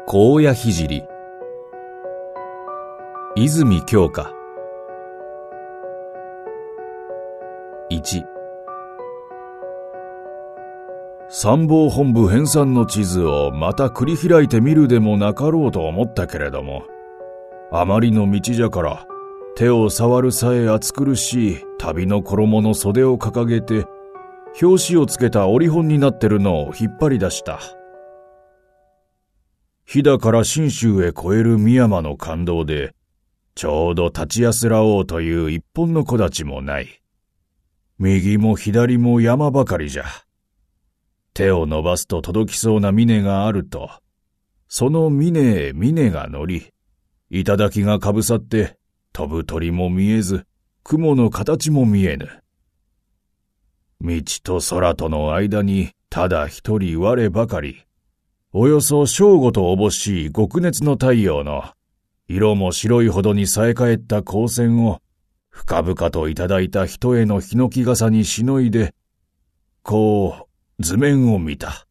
高野聖泉鏡花。1、参謀本部編纂の地図をまた繰り開いてみるでもなかろうと思ったけれども、あまりの道じゃから手を触るさえ暑苦しい旅の衣の袖を掲げて、表紙をつけた折本になってるのを引っ張り出した。飛騨から信州へ越える深山の感動で、ちょうど立ち安らおうという一本の木立もない。右も左も山ばかりじゃ。手を伸ばすと届きそうな峰があると、その峰へ峰が乗り、頂がかぶさって飛ぶ鳥も見えず、雲の形も見えぬ。道と空との間にただ一人我ばかり、およそ正午と乏しい極熱の太陽の色も白いほどに冴え返った光線を深々といただいた一重のヒノキ傘にしのいで、こう図面を見た。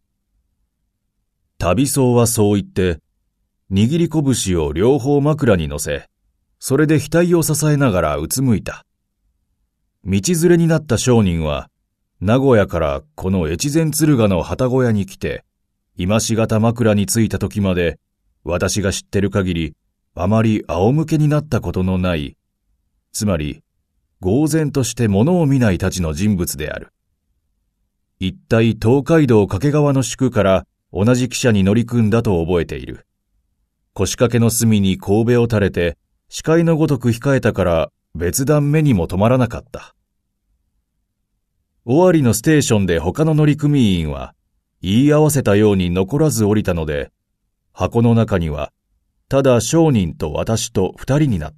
旅僧はそう言って、握り拳を両方枕に乗せ、それで額を支えながらうつむいた。道連れになった商人は、名古屋からこの越前敦賀の旗小屋に来て、今しがた枕に着いた時まで、私が知ってる限り、あまり仰向けになったことのない、つまり、呆然として物を見ないたちの人物である。一体東海道掛川の宿から同じ汽車に乗り組んだと覚えている。腰掛けの隅に神戸を垂れて、視界のごとく控えたから別段目にも止まらなかった。尾張のステーションで他の乗組員は、言い合わせたように残らず降りたので、箱の中には、ただ商人と私と二人になった。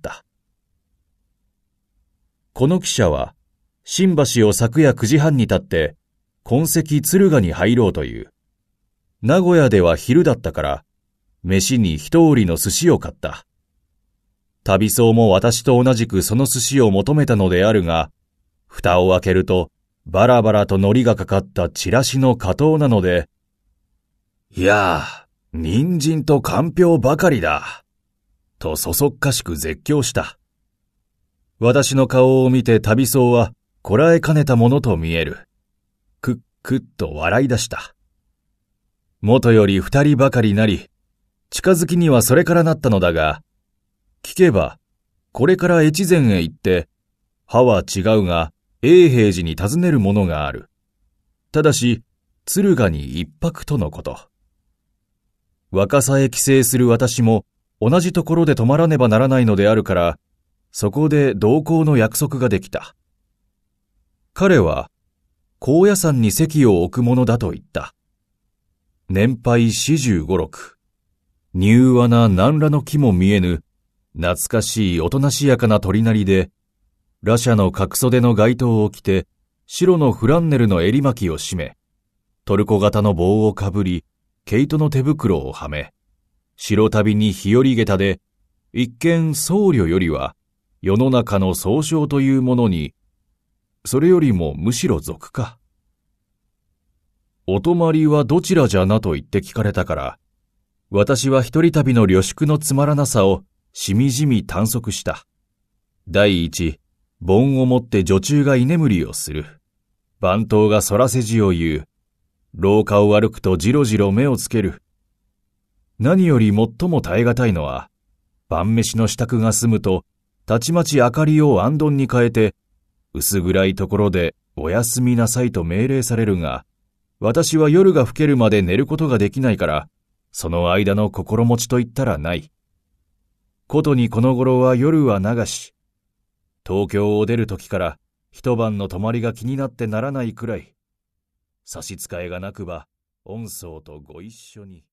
この汽車は、新橋を昨夜9時半に立って、今夕敦賀に入ろうという。名古屋では昼だったから、飯に一売りの寿司を買った。旅僧も私と同じくその寿司を求めたのであるが、蓋を開けると、バラバラと海苔がかかったチラシの加糖なので、いやあ、人参とかんぴょうばかりだ。とそそっかしく絶叫した。私の顔を見て旅僧はこらえかねたものと見える。くっくっと笑い出した。元より二人ばかりなり、近づきにはそれからなったのだが、聞けば、これから越前へ行って、歯は違うが、永平寺に尋ねるものがある。ただし、敦賀に一泊とのこと。若狭へ帰省する私も、同じところで泊まらねばならないのであるから、そこで同行の約束ができた。彼は、高野山に席を置くものだと言った。年配45、6。柔和な何らの木も見えぬ、懐かしいおとなしやかな鳥なりで、羅舎の角袖の街灯を着て、白のフランネルの襟巻きを締め、トルコ型の帽をかぶり、毛糸の手袋をはめ、白旅に日和下駄で、一見僧侶よりは、世の中の総称というものに、それよりもむしろ俗か。お泊まりはどちらじゃなと言って聞かれたから、私は一人旅の旅宿のつまらなさをしみじみ探索した。第一、盆を持って女中が居眠りをする。番頭が空せじを言う。廊下を歩くとじろじろ目をつける。何より最も耐え難いのは、晩飯の支度が済むと、たちまち明かりを行灯に変えて、薄暗いところでおやすみなさいと命令されるが、私は夜が更けるまで寝ることができないから、その間の心持ちといったらない。ことにこの頃は夜は流し、東京を出る時から一晩の泊まりが気になってならないくらい、差し支えがなくば、恩僧とご一緒に。